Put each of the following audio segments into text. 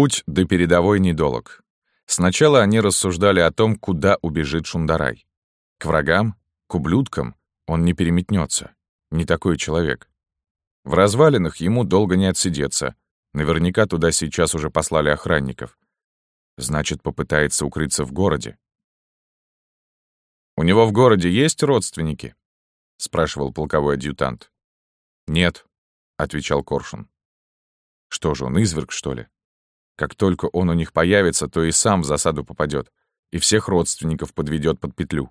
Путь до передовой недолог. Сначала они рассуждали о том, куда убежит Шундарай. К врагам, к ублюдкам он не переметнется. Не такой человек. В развалинах ему долго не отсидеться. Наверняка туда сейчас уже послали охранников. Значит, попытается укрыться в городе. «У него в городе есть родственники?» — спрашивал полковой адъютант. «Нет», — отвечал Коршун. «Что же, он изверг, что ли? Как только он у них появится, то и сам в засаду попадет, и всех родственников подведет под петлю».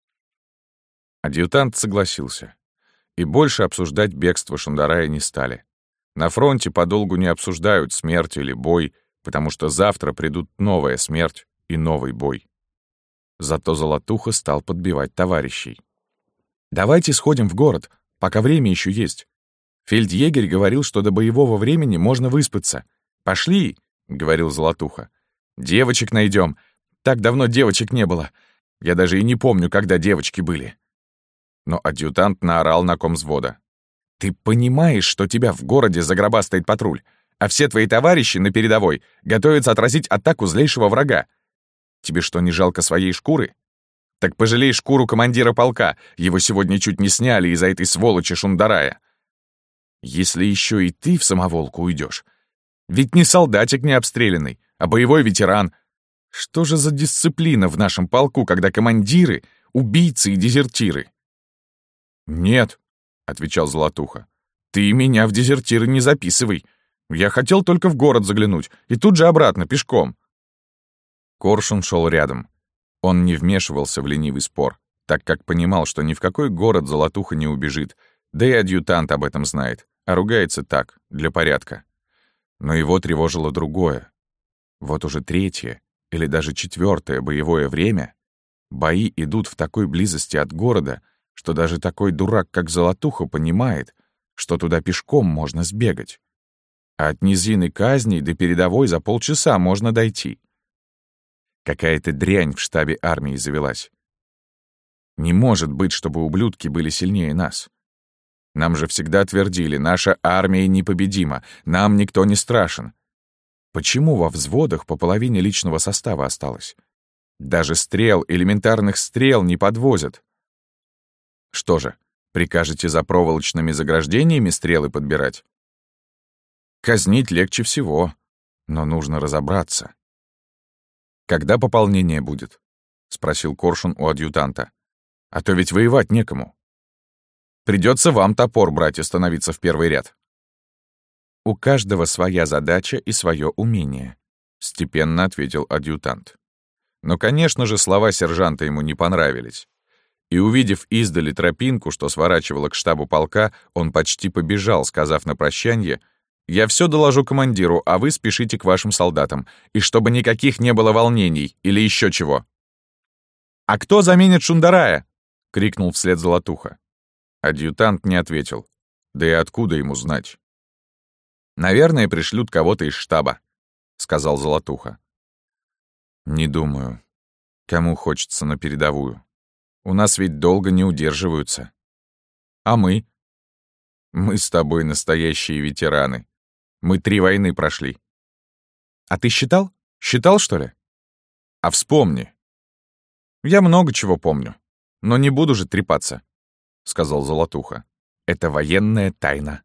Адъютант согласился. И больше обсуждать бегство Шундарая не стали. На фронте подолгу не обсуждают смерть или бой, потому что завтра придут новая смерть и новый бой. Зато Золотуха стал подбивать товарищей. «Давайте сходим в город, пока время еще есть. Фельдъегерь говорил, что до боевого времени можно выспаться. Пошли!» — говорил Золотуха. «Девочек найдем. Так давно девочек не было. Я даже и не помню, когда девочки были». Но адъютант наорал на комвзвода. «Ты понимаешь, что тебя в городе загробастает патруль, а все твои товарищи на передовой готовятся отразить атаку злейшего врага? Тебе что, не жалко своей шкуры? Так пожалей шкуру командира полка, его сегодня чуть не сняли из-за этой сволочи Шундарая. Если еще и ты в самоволку уйдешь, ведь не солдатик не обстрелянный, а боевой ветеран. Что же за дисциплина в нашем полку, когда командиры — убийцы и дезертиры?» «Нет», — отвечал Золотуха, — «ты меня в дезертиры не записывай. Я хотел только в город заглянуть, и тут же обратно, пешком». Коршун шел рядом. Он не вмешивался в ленивый спор, так как понимал, что ни в какой город Золотуха не убежит, да и адъютант об этом знает, а ругается так, для порядка. Но его тревожило другое. Вот уже 3-е или даже 4-е боевое время бои идут в такой близости от города, что даже такой дурак, как Золотуха, понимает, что туда пешком можно сбегать. А от низины Казней до передовой за полчаса можно дойти. Какая-то дрянь в штабе армии завелась. Не может быть, чтобы ублюдки были сильнее нас. Нам же всегда твердили, наша армия непобедима, нам никто не страшен. Почему во взводах по половине личного состава осталось? Даже стрел, элементарных стрел не подвозят. Что же, прикажете за проволочными заграждениями стрелы подбирать? Казнить легче всего, но нужно разобраться. «Когда пополнение будет?» — спросил Коршун у адъютанта. «А то ведь воевать некому. Придется вам топор брать и становиться в первый ряд». «У каждого своя задача и свое умение», — степенно ответил адъютант. Но, конечно же, слова сержанта ему не понравились. И, увидев издали тропинку, что сворачивала к штабу полка, он почти побежал, сказав на прощанье: «Я все доложу командиру, а вы спешите к вашим солдатам, и чтобы никаких не было волнений или еще чего». «А кто заменит Шундарая?» — крикнул вслед Золотуха. Адъютант не ответил. Да и откуда ему знать? «Наверное, пришлют кого-то из штаба», — сказал Золотуха. «Не думаю. Кому хочется на передовую? У нас ведь долго не удерживаются. А мы? Мы с тобой настоящие ветераны. Мы 3 войны прошли. А ты считал? Считал, что ли? А вспомни». «Я много чего помню, но не буду же трепаться», — сказал Золотуха. «Это военная тайна».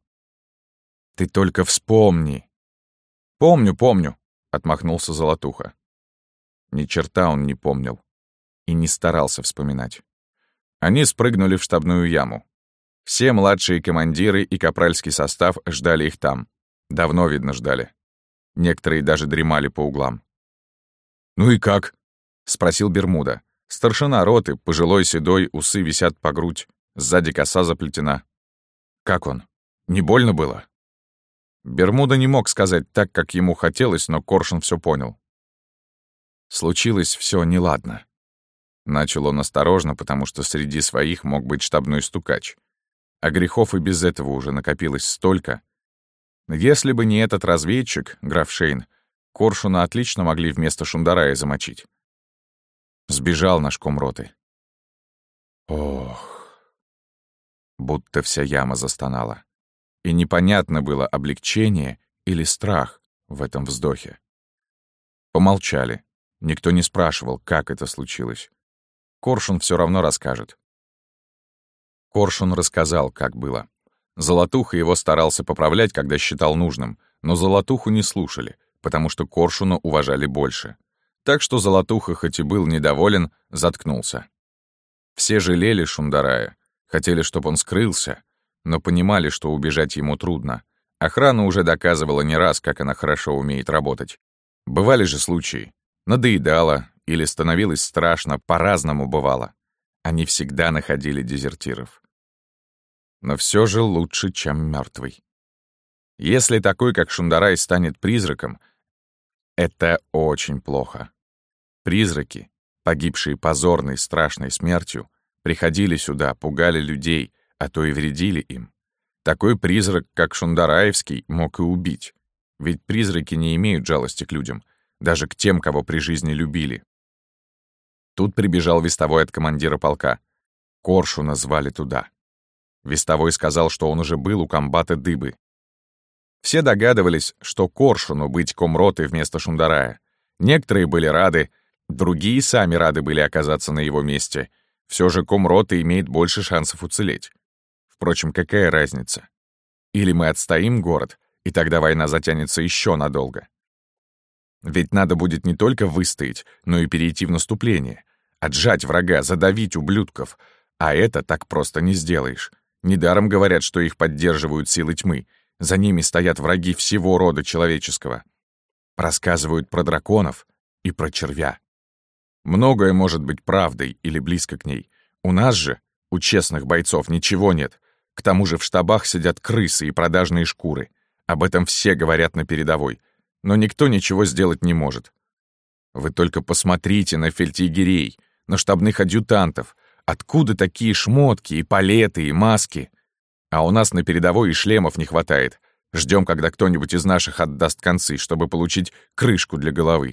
«Ты только вспомни». «Помню», — отмахнулся Золотуха. Ни черта он не помнил и не старался вспоминать. Они спрыгнули в штабную яму. Все младшие командиры и капральский состав ждали их там. Давно, видно, ждали. Некоторые даже дремали по углам. «Ну и как?» — спросил Бермуда. Старшина роты, пожилой седой, усы висят по грудь, сзади коса заплетена. «Как он? Не больно было?» Бермуда не мог сказать так, как ему хотелось, но Коршун все понял. Случилось все неладно. Начал он осторожно, потому что среди своих мог быть штабной стукач. А грехов и без этого уже накопилось столько. Если бы не этот разведчик, граф Шейн, Коршуна отлично могли вместо Шундарая замочить. Сбежал наш комроты. Ох. Будто вся яма застонала. И непонятно было, облегчение или страх в этом вздохе. Помолчали. Никто не спрашивал, как это случилось. Коршун все равно расскажет. Коршун рассказал, как было. Золотуха его старался поправлять, когда считал нужным, но Золотуху не слушали, потому что Коршуна уважали больше. Так что Золотуха, хоть и был недоволен, заткнулся. Все жалели Шундарая, хотели, чтобы он скрылся, но понимали, что убежать ему трудно. Охрана уже доказывала не раз, как она хорошо умеет работать. Бывали же случаи. Надоедало или становилось страшно, по-разному бывало. Они всегда находили дезертиров. Но все же лучше, чем мертвый. Если такой, как Шундарай, станет призраком, это очень плохо. Призраки, погибшие позорной, страшной смертью, приходили сюда, пугали людей, а то и вредили им. Такой призрак, как Шундараевский, мог и убить. Ведь призраки не имеют жалости к людям, даже к тем, кого при жизни любили. Тут прибежал вестовой от командира полка. Коршуна звали туда. Вестовой сказал, что он уже был у комбата Дыбы. Все догадывались, что Коршуну быть комротой вместо Шундарая. Некоторые были рады, другие сами рады были оказаться на его месте. Все же комрота имеет больше шансов уцелеть. Впрочем, какая разница? Или мы отстоим город, и тогда война затянется еще надолго. Ведь надо будет не только выстоять, но и перейти в наступление, отжать врага, задавить ублюдков, а это так просто не сделаешь. Недаром говорят, что их поддерживают силы тьмы, за ними стоят враги всего рода человеческого. Рассказывают про драконов и про червя. Многое может быть правдой или близко к ней. У нас же, у честных бойцов, ничего нет. К тому же в штабах сидят крысы и продажные шкуры. Об этом все говорят на передовой. Но никто ничего сделать не может. Вы только посмотрите на фельдъегерей, на штабных адъютантов. Откуда такие шмотки и палеты, и маски? А у нас на передовой и шлемов не хватает. Ждем, когда кто-нибудь из наших отдаст концы, чтобы получить крышку для головы.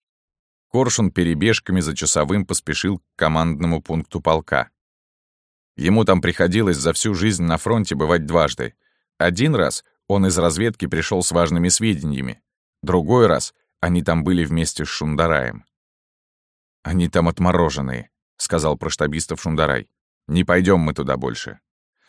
Коршун перебежками за часовым поспешил к командному пункту полка. Ему там приходилось за всю жизнь на фронте бывать дважды. Один раз он из разведки пришел с важными сведениями. Другой раз они там были вместе с Шундараем. «Они там отмороженные», — сказал про штабистов Шундарай. «Не пойдем мы туда больше».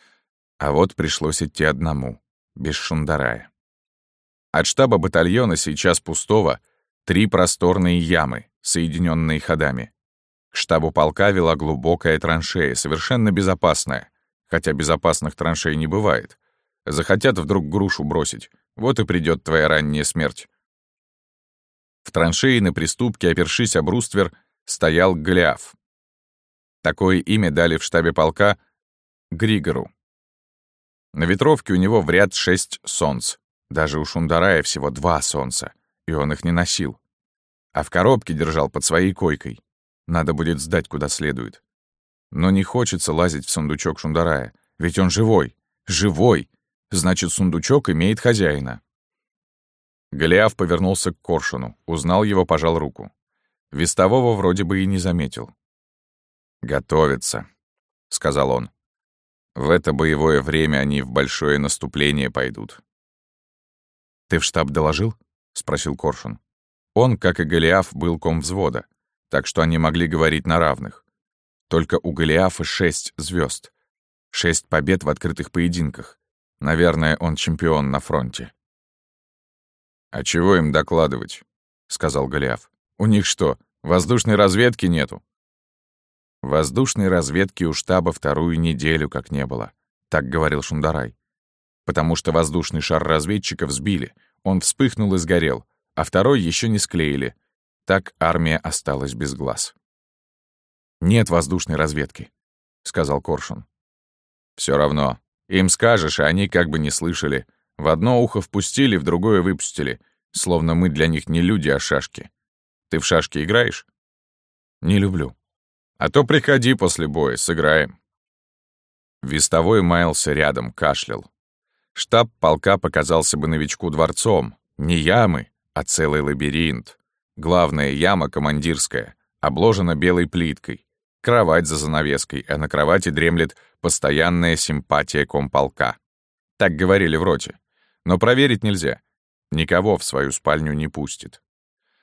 А вот пришлось идти одному, без Шундарая. От штаба батальона, сейчас пустого, 3 просторные ямы, соединенные ходами. К штабу полка вела глубокая траншея, совершенно безопасная, хотя безопасных траншей не бывает. Захотят вдруг грушу бросить, вот и придет твоя ранняя смерть. В траншее на приступке, опершись об бруствер, стоял Голиаф. Такое имя дали в штабе полка Григору. На ветровке у него в ряд 6 солнц. Даже у Шундарая всего 2 солнца, и он их не носил. А в коробке держал под своей койкой. Надо будет сдать куда следует. Но не хочется лазить в сундучок Шундарая, ведь он живой. Живой! Значит, сундучок имеет хозяина. Голиаф повернулся к Коршуну, узнал его, пожал руку. Вестового вроде бы и не заметил. «Готовятся», — сказал он. «В это боевое время они в большое наступление пойдут». «Ты в штаб доложил?» — спросил Коршун. Он, как и Голиаф, был комвзвода, так что они могли говорить на равных. Только у Голиафа 6 звезд, 6 побед в открытых поединках. Наверное, он чемпион на фронте. «А чего им докладывать?» — сказал Голиаф. «У них что, воздушной разведки нету?» Воздушной разведки у штаба 2-ю неделю как не было, так говорил Шундарай. Потому что воздушный шар разведчиков сбили, он вспыхнул и сгорел, а 2-й еще не склеили. Так армия осталась без глаз. «Нет воздушной разведки», — сказал Коршун. Все равно. Им скажешь, а они как бы не слышали. В одно ухо впустили, в другое выпустили. Словно мы для них не люди, а шашки. Ты в шашки играешь?» «Не люблю». «А то приходи после боя, сыграем». Вестовой маялся рядом, кашлял. Штаб полка показался бы новичку дворцом. Не ямы, а целый лабиринт. Главная яма, командирская, обложена белой плиткой. Кровать за занавеской, а на кровати дремлет постоянная симпатия комполка. Так говорили в роте. Но проверить нельзя. Никого в свою спальню не пустит.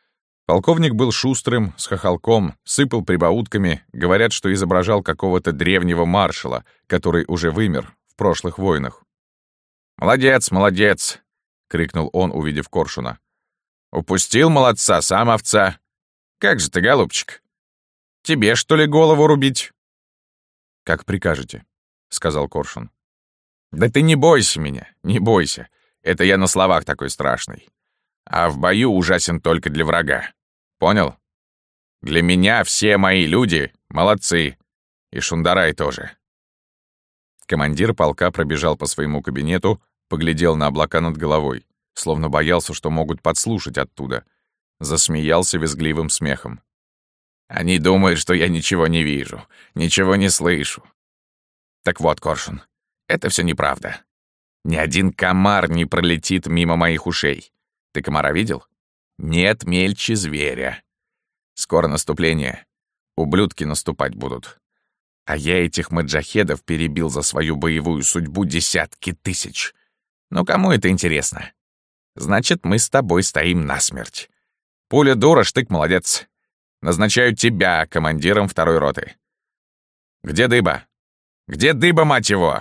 Полковник был шустрым, с хохолком, сыпал прибаутками, говорят, что изображал какого-то древнего маршала, который уже вымер в прошлых войнах. «Молодец, молодец!» — крикнул он, увидев Коршуна. «Упустил молодца, сам овца! Как же ты, голубчик? Тебе, что ли, голову рубить?» «Как прикажете», — сказал Коршун. «Да ты не бойся меня, не бойся. Это я на словах такой страшный. А в бою ужасен только для врага. Понял? Для меня все мои люди молодцы. И Шундарай тоже». Командир полка пробежал по своему кабинету, поглядел на облака над головой, словно боялся, что могут подслушать оттуда. Засмеялся визгливым смехом. «Они думают, что я ничего не вижу, ничего не слышу. Так вот, Коршун, это все неправда. Ни один комар не пролетит мимо моих ушей. Ты комара видел? Нет мельче зверя. Скоро наступление. Ублюдки наступать будут. А я этих маджахедов перебил за свою боевую судьбу десятки тысяч. Ну кому это интересно? Значит, мы с тобой стоим насмерть. Пуля дура, штык молодец. Назначаю тебя командиром второй роты. Где Дыба? Где Дыба, мать его?»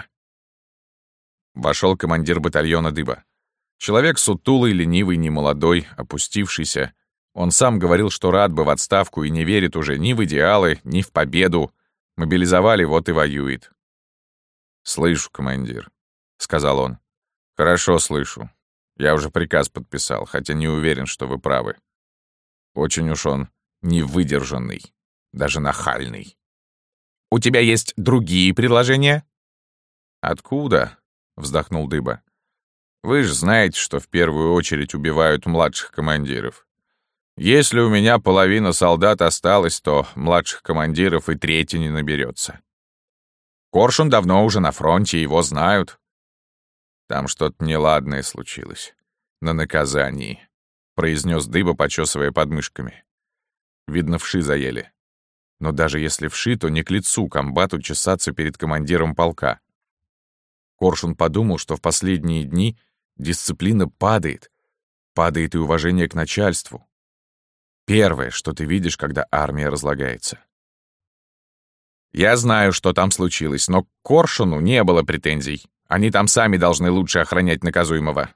Вошел командир батальона Дыба. Человек сутулый, ленивый, немолодой, опустившийся. Он сам говорил, что рад бы в отставку и не верит уже ни в идеалы, ни в победу. Мобилизовали, вот и воюет. «Слышу, командир», — сказал он. «Хорошо слышу. Я уже приказ подписал, хотя не уверен, что вы правы. Очень уж он невыдержанный, даже нахальный. У тебя есть другие предложения?» «Откуда?» — вздохнул Дыба. «Вы же знаете, что в первую очередь убивают младших командиров. Если у меня половина солдат осталась, то младших командиров и трети не наберется. Коршун давно уже на фронте, его знают. Там что-то неладное случилось. На наказании», — произнес Дыба, почесывая подмышками. Видно, вши заели. Но даже если вши, то не к лицу комбату чесаться перед командиром полка. Коршун подумал, что в последние дни дисциплина падает. Падает и уважение к начальству. Первое, что ты видишь, когда армия разлагается. «Я знаю, что там случилось, но к Коршуну не было претензий. Они там сами должны лучше охранять наказуемого».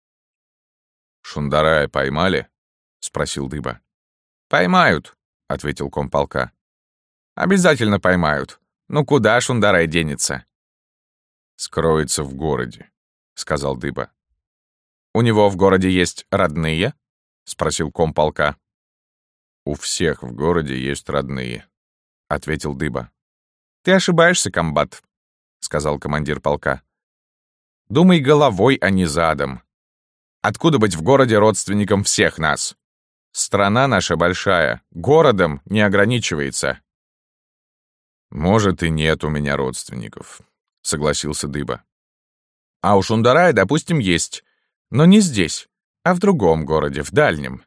«Шундарая поймали?» — спросил Дыба. «Поймают», — ответил комполка. «Обязательно поймают. Ну куда Шундарай денется?» «Скроется в городе», — сказал Дыба. «У него в городе есть родные?» — спросил комполка. «У всех в городе есть родные», — ответил Дыба. «Ты ошибаешься, комбат», — сказал командир полка. «Думай головой, а не задом. Откуда быть в городе родственником всех нас? Страна наша большая, городом не ограничивается». «Может, и нет у меня родственников», — согласился Дыба. «А у Шундарая, допустим, есть, но не здесь, а в другом городе, в дальнем».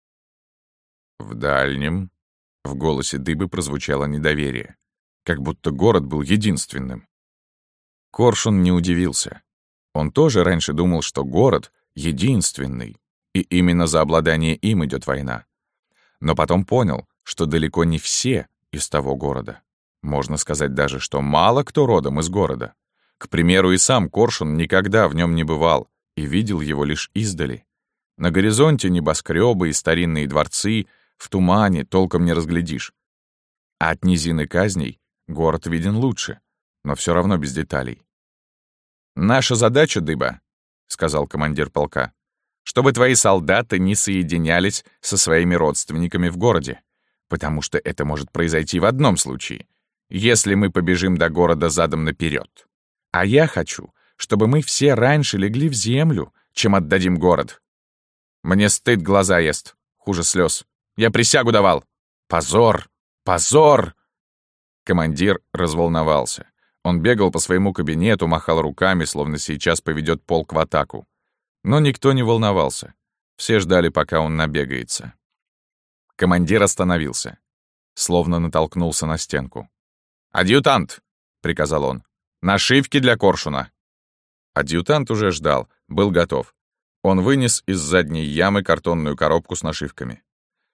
«В дальнем?» — в голосе Дыбы прозвучало недоверие, как будто город был единственным. Коршун не удивился. Он тоже раньше думал, что город единственный, и именно за обладание им идет война. Но потом понял, что далеко не все из того города. Можно сказать даже, что мало кто родом из города. К примеру, и сам Коршун никогда в нем не бывал и видел его лишь издали. На горизонте небоскребы и старинные дворцы, в тумане толком не разглядишь. А от низины Казней город виден лучше, но все равно без деталей. «Наша задача, Дыба», — сказал командир полка, «чтобы твои солдаты не соединялись со своими родственниками в городе, потому что это может произойти в одном случае, если мы побежим до города задом наперед. А я хочу, чтобы мы все раньше легли в землю, чем отдадим город. Мне стыд глаза ест, хуже слез. Я присягу давал. Позор! Позор!» Командир разволновался. Он бегал по своему кабинету, махал руками, словно сейчас поведет полк в атаку. Но никто не волновался. Все ждали, пока он набегается. Командир остановился, словно натолкнулся на стенку. «Адъютант!» — приказал он. «Нашивки для Коршуна!» Адъютант уже ждал, был готов. Он вынес из задней ямы картонную коробку с нашивками.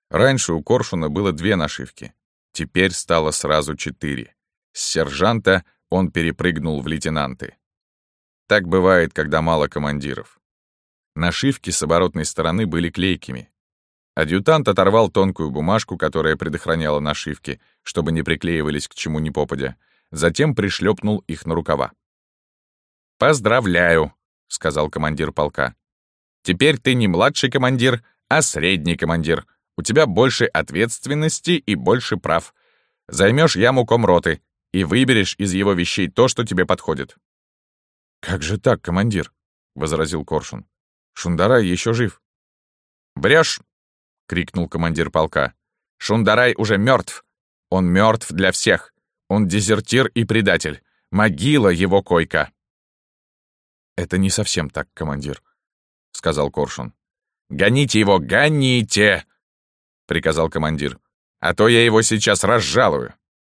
Раньше у Коршуна было 2 нашивки. Теперь стало сразу 4. С сержанта он перепрыгнул в лейтенанты. Так бывает, когда мало командиров. Нашивки с оборотной стороны были клейкими. Адъютант оторвал тонкую бумажку, которая предохраняла нашивки, чтобы не приклеивались к чему ни попадя, затем пришлепнул их на рукава. «Поздравляю», — сказал командир полка. «Теперь ты не младший командир, а средний командир. У тебя больше ответственности и больше прав. Займешь яму комроты и выберешь из его вещей то, что тебе подходит». «Как же так, командир?» — возразил Коршун. «Шундарай еще жив». «Врешь!» — крикнул командир полка. «Шундарай уже мертв. Он мертв для всех. Он дезертир и предатель. Могила его койка». «Это не совсем так, командир», — сказал Коршун. «Гоните его, гоните!» — приказал командир. «А то я его сейчас разжалую».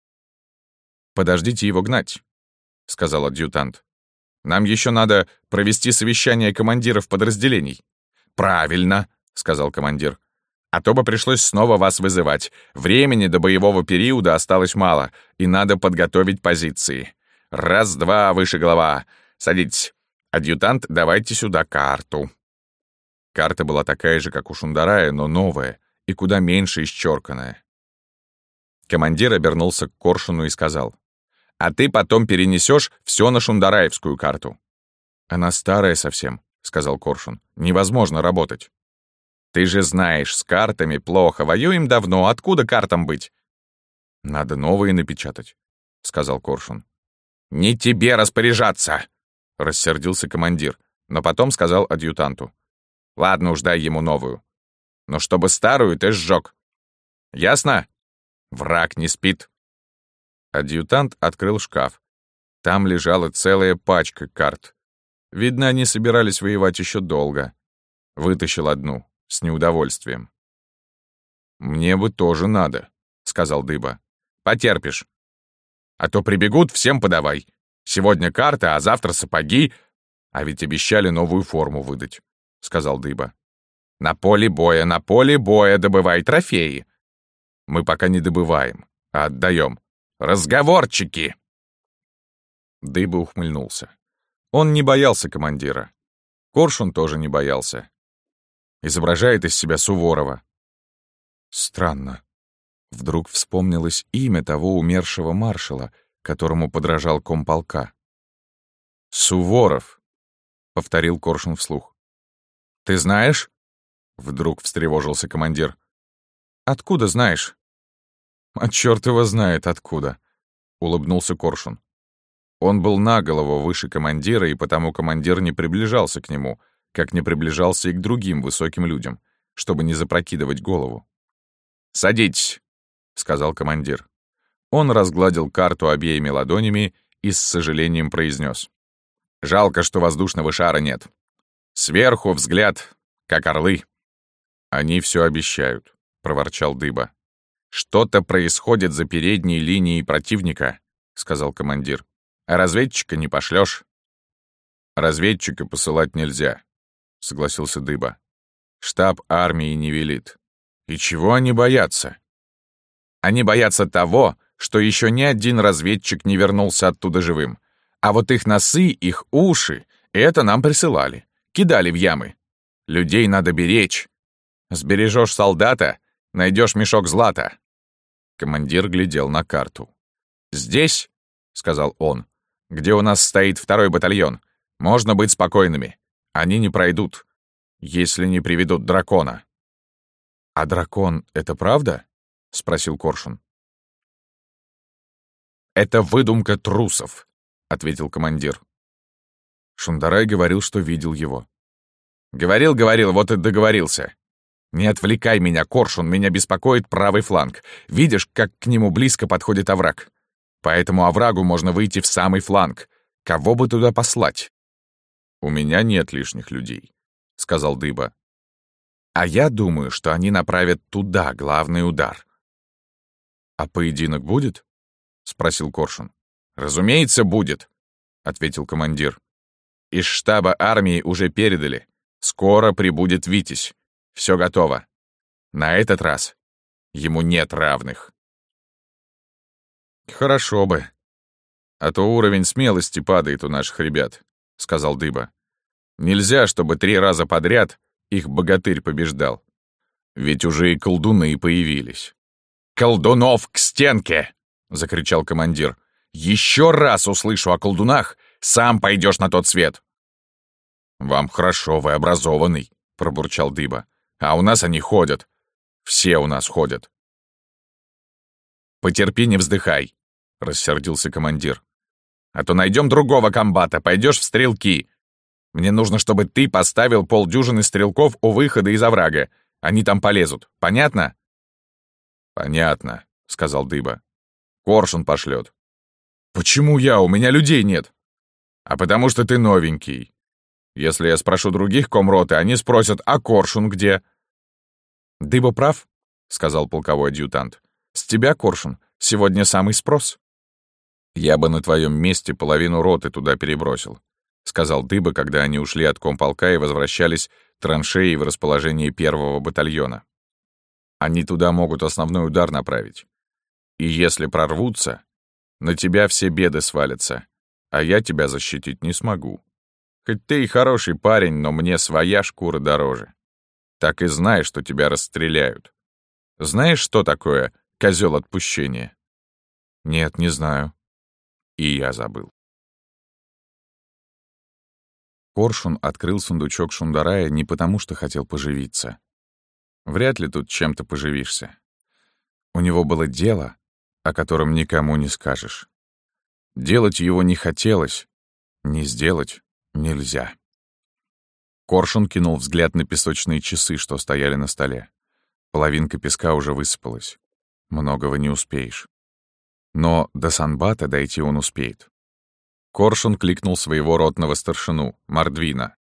«Подождите его гнать», — сказал адъютант. «Нам еще надо провести совещание командиров подразделений». «Правильно», — сказал командир. «А то бы пришлось снова вас вызывать. Времени до боевого периода осталось мало, и надо подготовить позиции. Раз-два, выше голова. Садитесь. Адъютант, давайте сюда карту». Карта была такая же, как у Шундарая, но новая и куда меньше исчерканная. Командир обернулся к Коршуну и сказал: «А ты потом перенесешь все на шундараевскую карту». «Она старая совсем», — сказал Коршун. «Невозможно работать». «Ты же знаешь, с картами плохо. Воюем давно. Откуда картам быть?» «Надо новые напечатать», — сказал Коршун. «Не тебе распоряжаться!» — рассердился командир, но потом сказал адъютанту: «Ладно уж, дай ему новую. Но чтобы старую ты сжег. Ясно? Враг не спит». Адъютант открыл шкаф. Там лежала целая пачка карт. Видно, они собирались воевать еще долго. Вытащил одну, с неудовольствием. «Мне бы тоже надо», — сказал Дыба. «Потерпишь. А то прибегут, всем подавай. Сегодня карта, а завтра сапоги. А ведь обещали новую форму выдать», — сказал Дыба. На поле боя добывай трофеи». «Мы пока не добываем, а отдаем. Разговорчики!» Дыба ухмыльнулся. Он не боялся командира. Коршун тоже не боялся. Изображает из себя Суворова. Странно. Вдруг вспомнилось имя того умершего маршала, которому подражал комполка. «Суворов», — повторил Коршун вслух. «Ты знаешь?» — вдруг встревожился командир. «Откуда знаешь?» «А чёрт его знает откуда», — улыбнулся Коршун. Он был на голову выше командира, и потому командир не приближался к нему, как не приближался и к другим высоким людям, чтобы не запрокидывать голову. «Садитесь», — сказал командир. Он разгладил карту обеими ладонями и с сожалением произнес: «Жалко, что воздушного шара нет. Сверху взгляд, как орлы». «Они все обещают», — проворчал Дыба. «Что-то происходит за передней линией противника», — сказал командир. «А разведчика не пошлёшь». «Разведчика посылать нельзя», — согласился Дыба. «Штаб армии не велит». «И чего они боятся?» «Они боятся того, что еще ни один разведчик не вернулся оттуда живым. А вот их носы, их уши — это нам присылали. Кидали в ямы. Людей надо беречь. Сбережешь солдата — найдешь мешок злата». Командир глядел на карту. «Здесь, — сказал он, — где у нас стоит 2-й батальон, можно быть спокойными. Они не пройдут, если не приведут дракона». «А дракон — это правда?» — спросил Коршун. «Это выдумка трусов», — ответил командир. Шундарай говорил, что видел его. «Говорил, вот и договорился. Не отвлекай меня, Коршун, меня беспокоит правый фланг. Видишь, как к нему близко подходит овраг? По этому оврагу можно выйти в самый фланг. Кого бы туда послать?» «У меня нет лишних людей», — сказал Дыба. «А я думаю, что они направят туда главный удар». «А поединок будет?» — спросил Коршун. «Разумеется, будет», — ответил командир. «Из штаба армии уже передали. Скоро прибудет Витязь. Все готово. На этот раз Ему нет равных. Хорошо бы. А то уровень смелости падает у наших ребят, сказал Дыба. Нельзя, чтобы 3 раза подряд их богатырь побеждал. Ведь уже и колдуны появились. «Колдунов к стенке!» — закричал командир. «Еще раз услышу о колдунах, сам пойдешь на тот свет!» «Вам хорошо, вы образованный», — пробурчал Дыба. «А у нас они ходят. Все у нас ходят». «Потерпи, не вздыхай», — рассердился командир. «А то найдем другого комбата, пойдешь в стрелки. Мне нужно, чтобы ты поставил 50 стрелков у выхода из оврага. Они там полезут. Понятно?» «Понятно», — сказал Дыба. «Коршун пошлет». «Почему я? У меня людей нет». «А потому что ты новенький. Если я спрошу других комроты, они спросят, а Коршун где?» «Дыба прав», — сказал полковой адъютант. «С тебя, Коршун, сегодня самый спрос». «Я бы на твоем месте половину роты туда перебросил», — сказал Дыба, когда они ушли от комполка и возвращались траншеи в расположении 1-го батальона. «Они туда могут основной удар направить. И если прорвутся, на тебя все беды свалятся, а я тебя защитить не смогу. Хоть ты и хороший парень, но мне своя шкура дороже. Так и знай, что тебя расстреляют. Знаешь, что такое козел отпущения?» «Нет, не знаю». И я забыл. Коршун открыл сундучок Шундарая не потому, что хотел поживиться. Вряд ли тут чем-то поживишься. У него было дело, о котором никому не скажешь. Делать его не хотелось, не сделать нельзя. Коршун кинул взгляд на песочные часы, что стояли на столе. Половинка песка уже высыпалась. Многого не успеешь. Но до Санбата дойти он успеет. Коршун кликнул своего ротного старшину, Мордвина.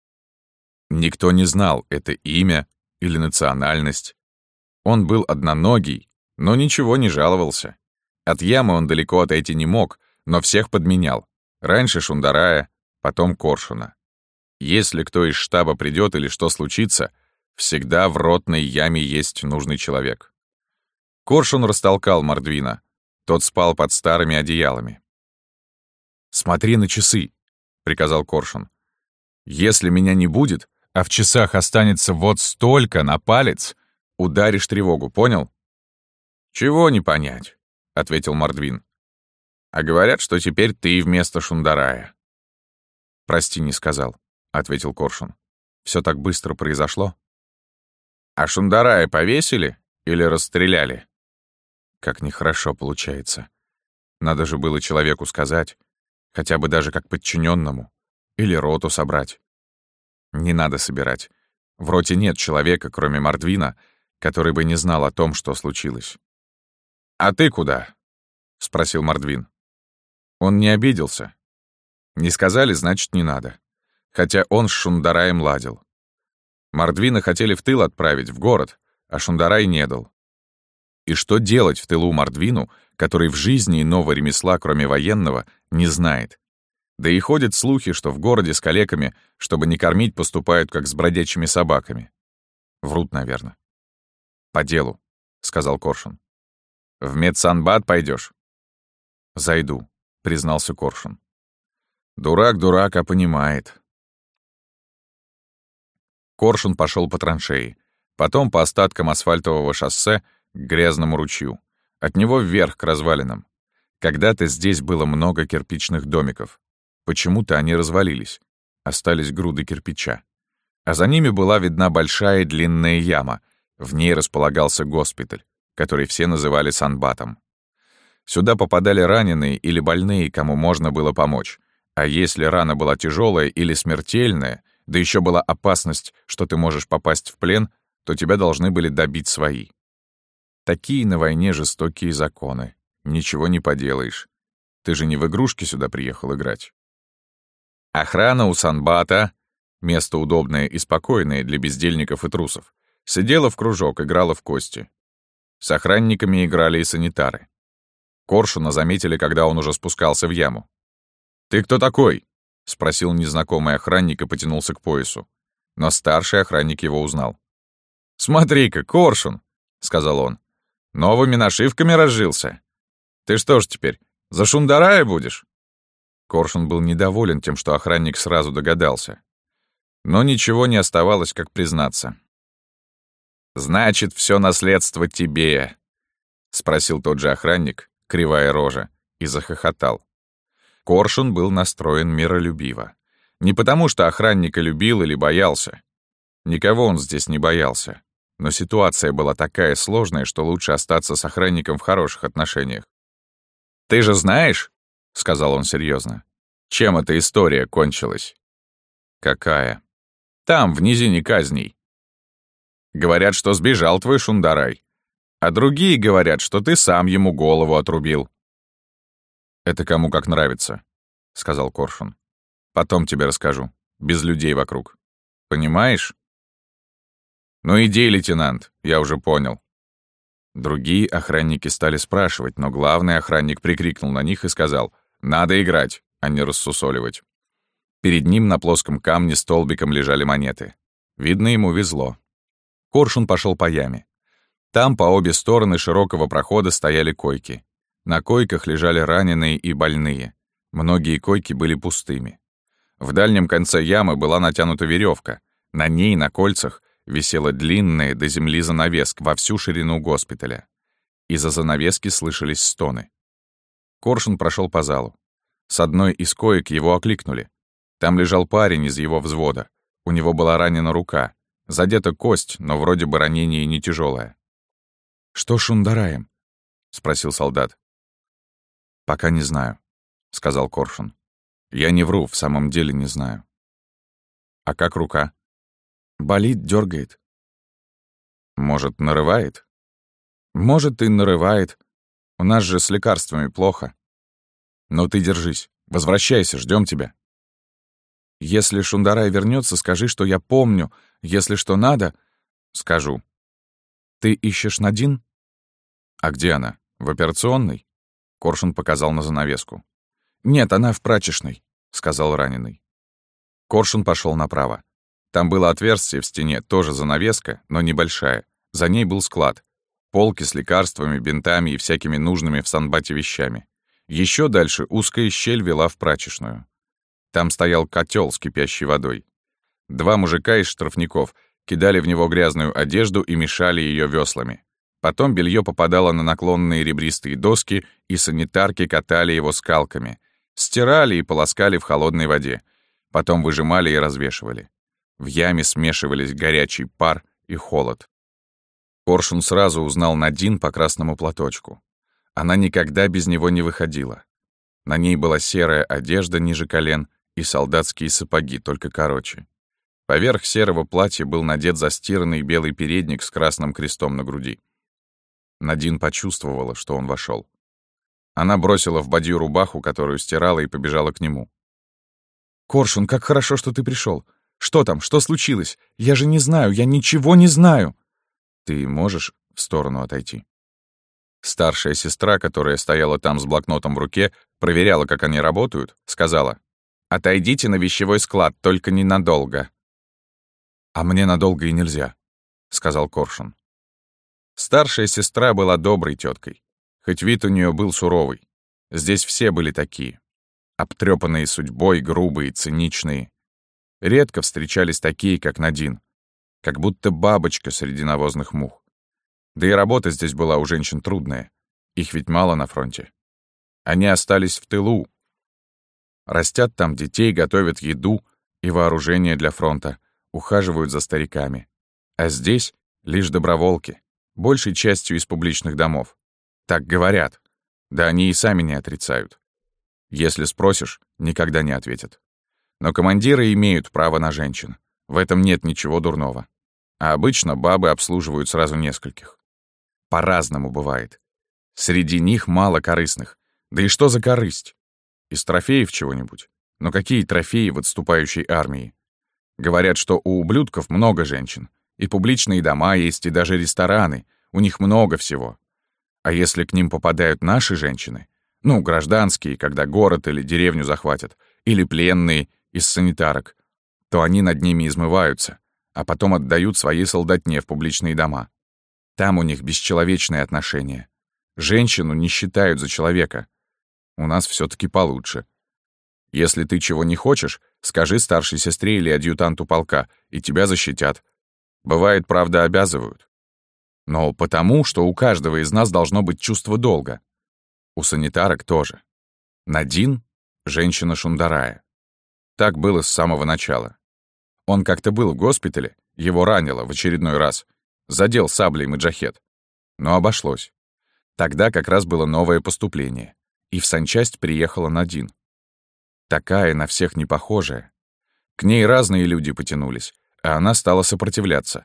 Никто не знал, это имя или национальность. Он был одноногий, но ничего не жаловался. От ямы он далеко отойти не мог, но всех подменял. Раньше Шундарая, потом Коршуна. Если кто из штаба придет или что случится, всегда в ротной яме есть нужный человек. Коршун растолкал Мордвина. Тот спал под старыми одеялами. «Смотри на часы», — приказал Коршун. «Если меня не будет, а в часах останется вот столько на палец, ударишь тревогу, понял?» «Чего не понять», — ответил Мордвин. «А говорят, что теперь ты вместо Шундарая». «Прости, не сказал», — ответил Коршун. «Все так быстро произошло». «А Шундарая повесили или расстреляли?» Как нехорошо получается. Надо же было человеку сказать, хотя бы даже как подчиненному, или роту собрать. Не надо собирать. В роте нет человека, кроме Мордвина, который бы не знал о том, что случилось. «А ты куда?» — спросил Мордвин. Он не обиделся. Не сказали, значит, не надо. Хотя он с Шундараем ладил. Мордвина хотели в тыл отправить, в город, а Шундарай не дал. И что делать в тылу Мордвину, который в жизни иного ремесла, кроме военного, не знает? Да и ходят слухи, что в городе с калеками, чтобы не кормить, поступают как с бродячими собаками. Врут, наверное. «По делу», — сказал Коршун. «В медсанбат пойдешь?» «Зайду», — признался Коршун. «Дурак дурака понимает». Коршун пошел по траншеи, потом по остаткам асфальтового шоссе к грязному ручью, от него вверх к развалинам. Когда-то здесь было много кирпичных домиков. Почему-то они развалились, остались груды кирпича. А за ними была видна большая длинная яма, в ней располагался госпиталь, который все называли санбатом. Сюда попадали раненые или больные, кому можно было помочь. А если рана была тяжелая или смертельная, да еще была опасность, что ты можешь попасть в плен, то тебя должны были добить свои. Такие на войне жестокие законы. Ничего не поделаешь. Ты же не в игрушки сюда приехал играть. Охрана у санбата, место удобное и спокойное для бездельников и трусов, сидела в кружок, играла в кости. С охранниками играли и санитары. Коршуна заметили, когда он уже спускался в яму. «Ты кто такой?» — спросил незнакомый охранник и потянулся к поясу. Но старший охранник его узнал. «Смотри-ка, Коршун!» — сказал он. Новыми нашивками разжился? Ты что ж теперь, за шундарая будешь?» Коршун был недоволен тем, что охранник сразу догадался. Но ничего не оставалось, как признаться. «Значит, все наследство тебе», — спросил тот же охранник, кривая рожа, и захохотал. Коршун был настроен миролюбиво. Не потому, что охранника любил или боялся. Никого он здесь не боялся. Но ситуация была такая сложная, что лучше остаться с охранником в хороших отношениях. «Ты же знаешь, — сказал он серьезно, — чем эта история кончилась?» «Какая?» «Там, в низине казней. Говорят, что сбежал твой шундарай, а другие говорят, что ты сам ему голову отрубил». «Это кому как нравится», — сказал Коршун. «Потом тебе расскажу, без людей вокруг. Понимаешь?» «Ну иди, лейтенант, я уже понял». Другие охранники стали спрашивать, но главный охранник прикрикнул на них и сказал: «Надо играть, а не рассусоливать». Перед ним на плоском камне столбиком лежали монеты. Видно, ему везло. Коршун пошел по яме. Там по обе стороны широкого прохода стояли койки. На койках лежали раненые и больные. Многие койки были пустыми. В дальнем конце ямы была натянута веревка. На ней, на кольцах, висела длинная до земли занавеска во всю ширину госпиталя. Из-за занавески слышались стоны. Коршун прошел по залу. С одной из коек его окликнули. Там лежал парень из его взвода. У него была ранена рука. Задета кость, но вроде бы ранение не тяжелое. «Что с шундараем?» — спросил солдат. «Пока не знаю», — сказал Коршун. «Я не вру, в самом деле не знаю». «А как рука?» «Болит, дергает». «Может, нарывает?» «Может, и нарывает. У нас же с лекарствами плохо». «Но ты держись. Возвращайся, ждем тебя». «Если шундарай вернется, скажи, что я помню. Если что надо, скажу». «Ты ищешь Надин?» «А где она? В операционной?» Коршун показал на занавеску. «Нет, она в прачечной», — сказал раненый. Коршун пошел направо. Там было отверстие в стене, тоже занавеска, но небольшая. За ней был склад. Полки с лекарствами, бинтами и всякими нужными в санбате вещами. Еще дальше узкая щель вела в прачечную. Там стоял котел с кипящей водой. Два мужика из штрафников кидали в него грязную одежду и мешали ее веслами. Потом белье попадало на наклонные ребристые доски, и санитарки катали его скалками. Стирали и полоскали в холодной воде. Потом выжимали и развешивали. В яме смешивались горячий пар и холод. Коршун сразу узнал Надин по красному платочку. Она никогда без него не выходила. На ней была серая одежда ниже колен и солдатские сапоги, только короче. Поверх серого платья был надет застиранный белый передник с красным крестом на груди. Надин почувствовала, что он вошел. Она бросила в бадью рубаху, которую стирала, и побежала к нему. «Коршун, как хорошо, что ты пришел. Что там? Что случилось? Я же не знаю, я ничего не знаю!» «Ты можешь в сторону отойти?» Старшая сестра, которая стояла там с блокнотом в руке, проверяла, как они работают, сказала: «Отойдите на вещевой склад, только ненадолго». «А мне надолго и нельзя», — сказал Коршун. Старшая сестра была доброй теткой, хоть вид у нее был суровый. Здесь все были такие. Обтрепанные судьбой, грубые, циничные. Редко встречались такие, как Надин. Как будто бабочка среди навозных мух. Да и работа здесь была у женщин трудная. Их ведь мало на фронте. Они остались в тылу. Растят там детей, готовят еду и вооружение для фронта, ухаживают за стариками. А здесь лишь доброволки, большей частью из публичных домов. Так говорят. Да они и сами не отрицают. Если спросишь, никогда не ответят. Но командиры имеют право на женщин. В этом нет ничего дурного. А обычно бабы обслуживают сразу нескольких. По-разному бывает. Среди них мало корыстных. Да и что за корысть? Из трофеев чего-нибудь? Но какие трофеи в отступающей армии? Говорят, что у ублюдков много женщин. И публичные дома есть, и даже рестораны. У них много всего. А если к ним попадают наши женщины, ну, гражданские, когда город или деревню захватят, или пленные из санитарок, то они над ними измываются, а потом отдают своей солдатне в публичные дома. Там у них бесчеловечные отношения. Женщину не считают за человека. У нас все-таки получше. Если ты чего не хочешь, скажи старшей сестре или адъютанту полка, и тебя защитят. Бывает, правда, обязывают. Но потому, что у каждого из нас должно быть чувство долга. У санитарок тоже. Надин — женщина Шундарая. Так было с самого начала. Он как-то был в госпитале, его ранило в очередной раз. Задел саблей маджахет. Но обошлось. Тогда как раз было новое поступление. И в санчасть приехала Надин. Такая на всех не похожая. К ней разные люди потянулись, а она стала сопротивляться.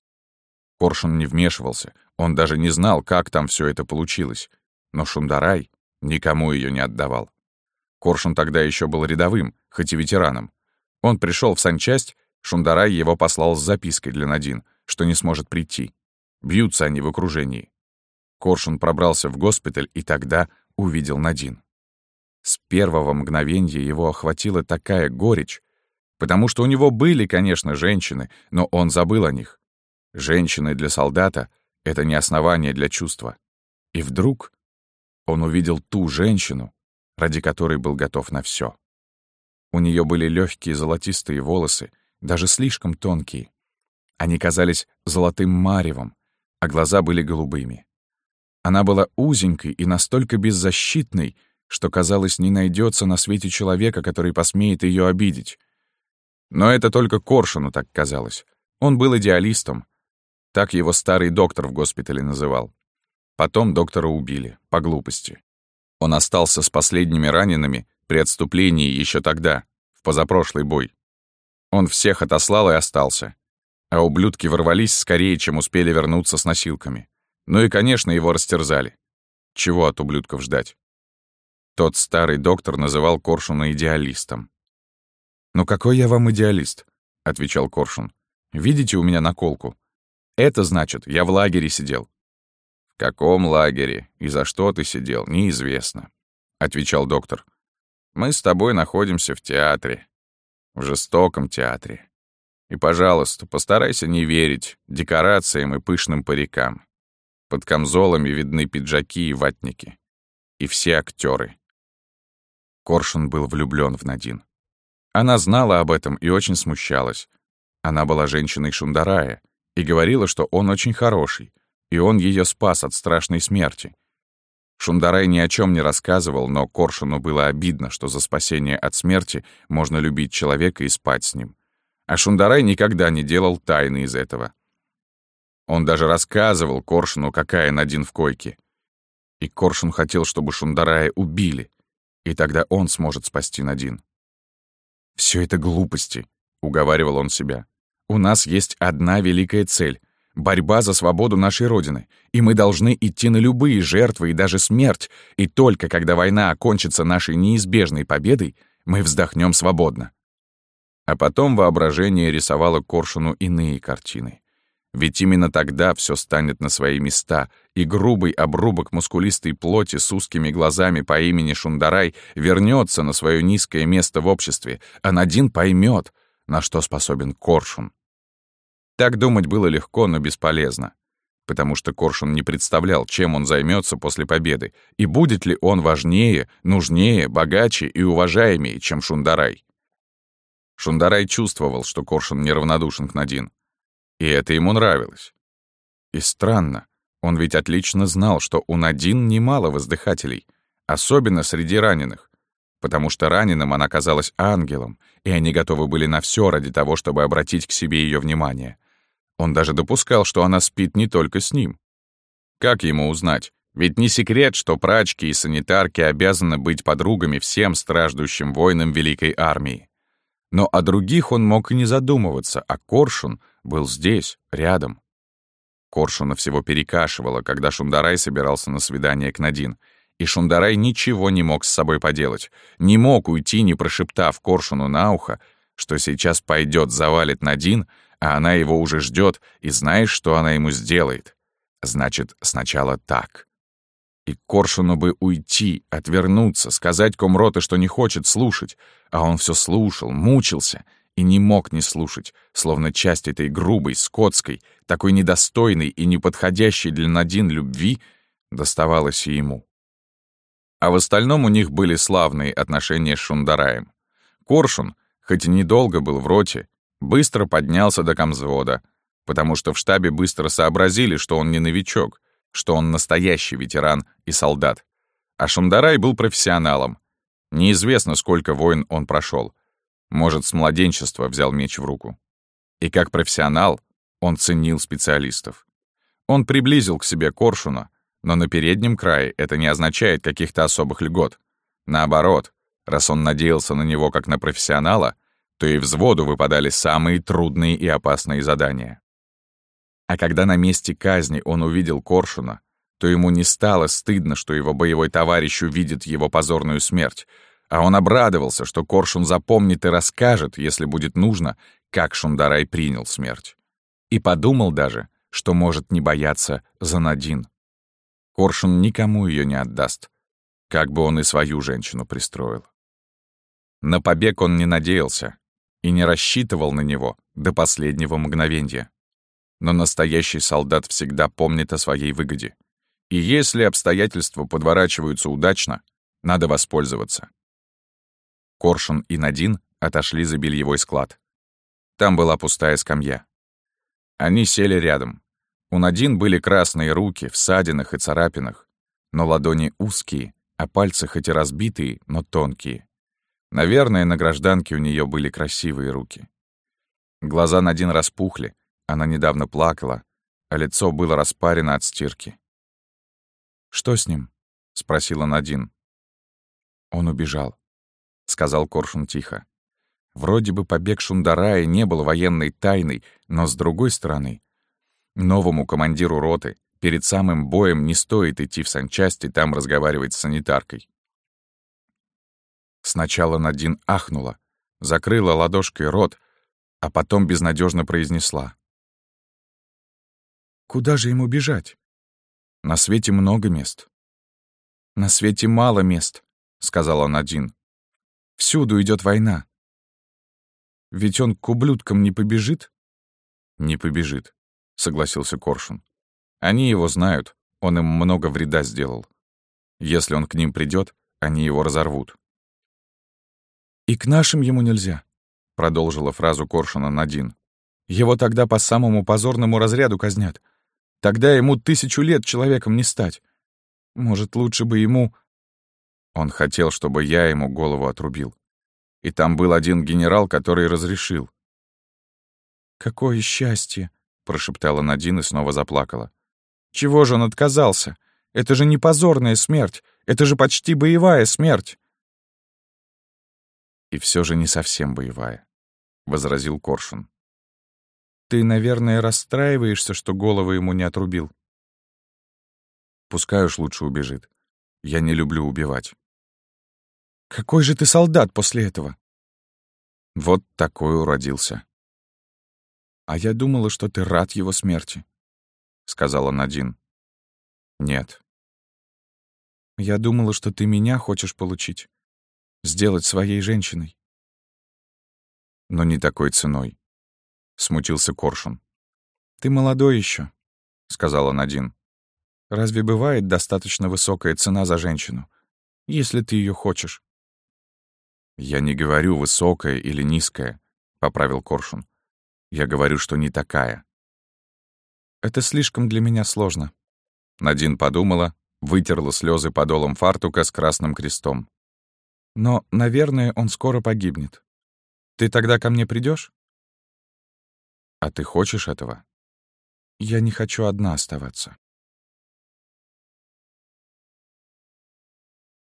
Коршун не вмешивался, он даже не знал, как там все это получилось. Но Шундарай никому ее не отдавал. Коршун тогда еще был рядовым, хоть и ветераном. Он пришел в санчасть, Шундарай его послал с запиской для Надин, что не сможет прийти. Бьются они в окружении. Коршун пробрался в госпиталь и тогда увидел Надин. С первого мгновенья его охватила такая горечь, потому что у него были, конечно, женщины, но он забыл о них. Женщины для солдата — это не основание для чувства. И вдруг он увидел ту женщину, ради которой был готов на все. У нее были легкие золотистые волосы, даже слишком тонкие. Они казались золотым маревом, а глаза были голубыми. Она была узенькой и настолько беззащитной, что, казалось, не найдется на свете человека, который посмеет ее обидеть. Но это только Коршуну так казалось. Он был идеалистом. Так его старый доктор в госпитале называл. Потом доктора убили, по глупости. Он остался с последними ранеными при отступлении еще тогда, в позапрошлый бой. Он всех отослал и остался. А ублюдки ворвались скорее, чем успели вернуться с носилками. Ну и, конечно, его растерзали. Чего от ублюдков ждать? Тот старый доктор называл Коршуна идеалистом. «Ну какой я вам идеалист?» — отвечал Коршун. «Видите у меня наколку? Это значит, я в лагере сидел». «В каком лагере и за что ты сидел, неизвестно», — отвечал доктор. «Мы с тобой находимся в театре, в жестоком театре. И, пожалуйста, постарайся не верить декорациям и пышным парикам. Под камзолами видны пиджаки и ватники. И все актеры». Коршун был влюблён в Надин. Она знала об этом и очень смущалась. Она была женщиной Шундарая и говорила, что он очень хороший, и он её спас от страшной смерти. Шундарай ни о чём не рассказывал, но Коршуну было обидно, что за спасение от смерти можно любить человека и спать с ним. А Шундарай никогда не делал тайны из этого. Он даже рассказывал Коршуну, какая Надин в койке. И Коршун хотел, чтобы Шундарая убили, и тогда он сможет спасти Надин. «Всё это глупости», — уговаривал он себя. «У нас есть одна великая цель — борьба за свободу нашей Родины, и мы должны идти на любые жертвы и даже смерть, и только когда война окончится нашей неизбежной победой, мы вздохнем свободно». А потом воображение рисовало Коршуну иные картины. Ведь именно тогда все станет на свои места, и грубый обрубок мускулистой плоти с узкими глазами по имени Шундарай вернется на свое низкое место в обществе, а Надин поймет, на что способен Коршун. Так думать было легко, но бесполезно, потому что Коршун не представлял, чем он займется после победы, и будет ли он важнее, нужнее, богаче и уважаемее, чем Шундарай. Шундарай чувствовал, что Коршун неравнодушен к Надин. И это ему нравилось. И странно, он ведь отлично знал, что у Надин немало воздыхателей, особенно среди раненых, потому что раненым она казалась ангелом, и они готовы были на все ради того, чтобы обратить к себе ее внимание. Он даже допускал, что она спит не только с ним. Как ему узнать? Ведь не секрет, что прачки и санитарки обязаны быть подругами всем страждущим воинам Великой Армии. Но о других он мог и не задумываться, а Коршун был здесь, рядом. Коршуна всего перекашивало, когда Шундарай собирался на свидание к Надин, и Шундарай ничего не мог с собой поделать, не мог уйти, не прошептав Коршуну на ухо, что сейчас пойдет, завалит Надин, а она его уже ждет, и знаешь, что она ему сделает? Значит, сначала так. И Коршуну бы уйти, отвернуться, сказать комроты, что не хочет слушать, а он все слушал, мучился и не мог не слушать, словно часть этой грубой, скотской, такой недостойной и неподходящей для Надин любви доставалась и ему. А в остальном у них были славные отношения с Шундараем. Коршун, хоть и недолго был в роте, быстро поднялся до комзвода, потому что в штабе быстро сообразили, что он не новичок, что он настоящий ветеран и солдат. А Шундарай был профессионалом. Неизвестно, сколько войн он прошел. Может, с младенчества взял меч в руку. И как профессионал он ценил специалистов. Он приблизил к себе Коршуна, но на переднем крае это не означает каких-то особых льгот. Наоборот, раз он надеялся на него как на профессионала, то и взводу выпадали самые трудные и опасные задания. А когда на месте казни он увидел Коршуна, то ему не стало стыдно, что его боевой товарищ увидит его позорную смерть, а он обрадовался, что Коршун запомнит и расскажет, если будет нужно, как Шундарай принял смерть. И подумал даже, что может не бояться за Надин. Коршун никому ее не отдаст, как бы он и свою женщину пристроил. На побег он не надеялся и не рассчитывал на него до последнего мгновения. Но настоящий солдат всегда помнит о своей выгоде. И если обстоятельства подворачиваются удачно, надо воспользоваться. Коршун и Надин отошли за бельевой склад. Там была пустая скамья. Они сели рядом. У Надин были красные руки в ссадинах и царапинах, но ладони узкие, а пальцы хоть и разбитые, но тонкие. Наверное, на гражданке у нее были красивые руки. Глаза Надин распухли, она недавно плакала, а лицо было распарено от стирки. «Что с ним?» — спросила Надин. «Он убежал», — сказал Коршун тихо. Вроде бы побег Шундарая не был военной тайной, но, с другой стороны, новому командиру роты перед самым боем не стоит идти в санчасть и там разговаривать с санитаркой. Сначала Надин ахнула, закрыла ладошкой рот, а потом безнадежно произнесла: «Куда же ему бежать? На свете много мест». «На свете мало мест», — сказала Надин. «Всюду идет война. Ведь он к ублюдкам не побежит?» «Не побежит», — согласился Коршун. «Они его знают, он им много вреда сделал. Если он к ним придет, они его разорвут». «И к нашим ему нельзя», — продолжила фразу Коршуна Надин. «Его тогда по самому позорному разряду казнят. Тогда ему 1000 лет человеком не стать. Может, лучше бы ему...» Он хотел, чтобы я ему голову отрубил. И там был один генерал, который разрешил. «Какое счастье!» — прошептала Надин и снова заплакала. «Чего же он отказался? Это же не позорная смерть, это же почти боевая смерть!» «И все же не совсем боевая», — возразил Коршун. «Ты, наверное, расстраиваешься, что голову ему не отрубил?» «Пускай уж лучше убежит. Я не люблю убивать». «Какой же ты солдат после этого?» «Вот такой уродился». «А я думала, что ты рад его смерти», — сказала Надин. «Нет». «Я думала, что ты меня хочешь получить, сделать своей женщиной». «Но не такой ценой», — смутился Коршун. «Ты молодой еще, сказала Надин. «Разве бывает достаточно высокая цена за женщину, если ты ее хочешь?» «Я не говорю высокая или низкая», — поправил Коршун. «Я говорю, что не такая». «Это слишком для меня сложно». Надин подумала, вытерла слезы подолом фартука с красным крестом. «Но, наверное, он скоро погибнет. Ты тогда ко мне придешь? «А ты хочешь этого?» «Я не хочу одна оставаться».